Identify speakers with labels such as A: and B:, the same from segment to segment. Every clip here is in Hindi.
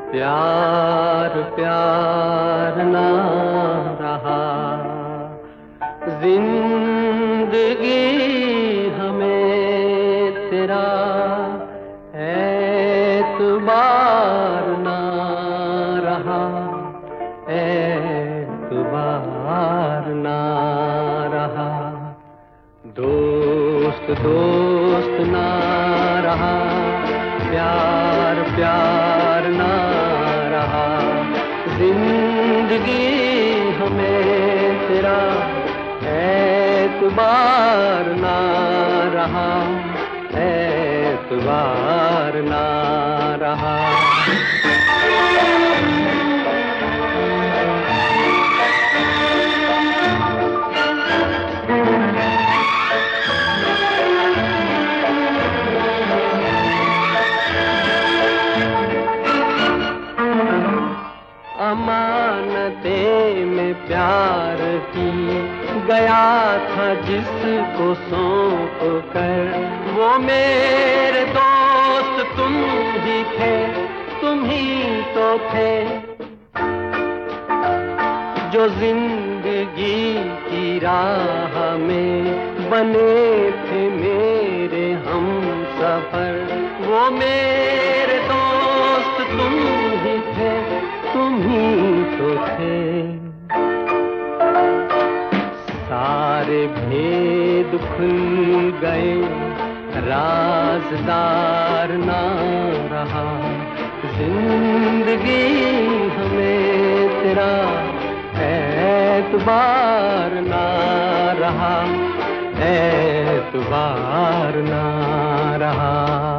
A: प्यार प्यार ना रहा, जिंदगी हमें तेरा एतबार ना रहा, एतबार ना रहा। दोस्त दोस्त ना रहा, प्यार प्यार ना रहा, जिंदगी हमें तेरा एतबार ना रहा, एतबार ना रहा। अमानते में प्यार की गया था जिसको सौंप कर, वो मेरे दोस्त तुम ही थे, तुम ही तो थे जो जिंदगी की राह में बने थे मेरे हमसफर। वो मेरे दोस्त तुम ही थे, तुम ही तो थे। सारे भेद खुल गए, राज़दार ना रहा, जिंदगी हमें तेरा एतबार ना रहा, एतबार ना रहा।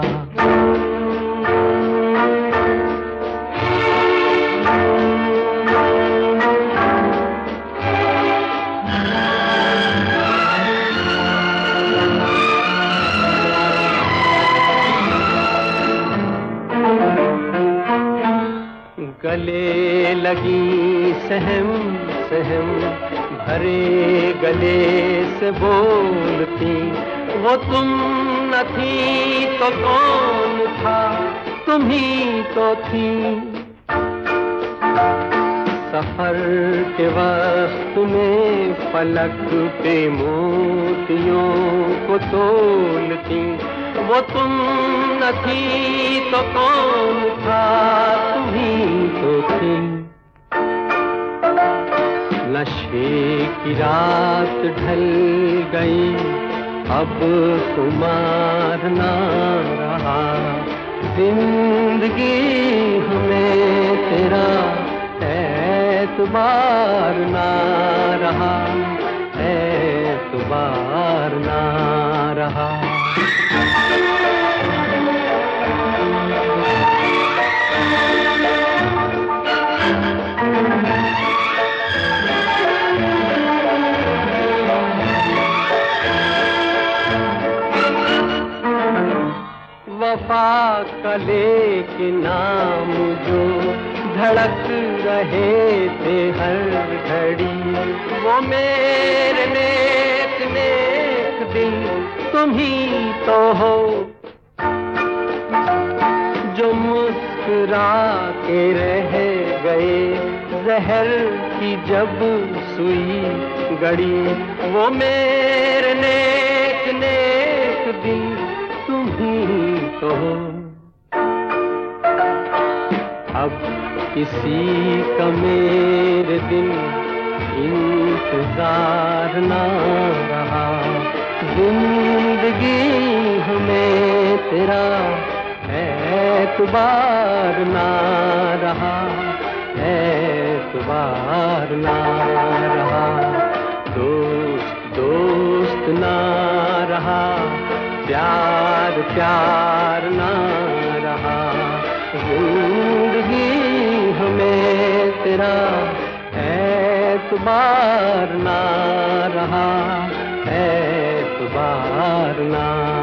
A: गले लगी सहम सहम भरे गले से बोलती, वो तुम न थी तो कौन था, तुम ही तो थी। सफर के वक्त में फलक पे मोतियों को तोलती, वो तुम न थी तो कौन था, तुम ही तो थी। नशे की रात ढल गई, अब खुमार ना रहा, जिंदगी हमें तेरा एतबार ना रहा, एतबार ना रहा। वफा कले के नाम जो धड़क रहे थे हर घड़ी, वो मेरे नेक नेक दिल तुम ही तो हो, जो मुस्कुरा के रह गए जहर की जब सुई गड़ी, वो मेरे नेक नेक दिल तुम ही तो हो। अब किसी का मेरे दिन इंतजार ना रहा, जिंदगी हमें तेरा एतबार ना रहा, एतबार ना रहा। दोस्त दोस्त ना रहा, प्यार प्यार ना रहा, जिंदगी हमें तेरा एतबार ना रहा, एतबार ना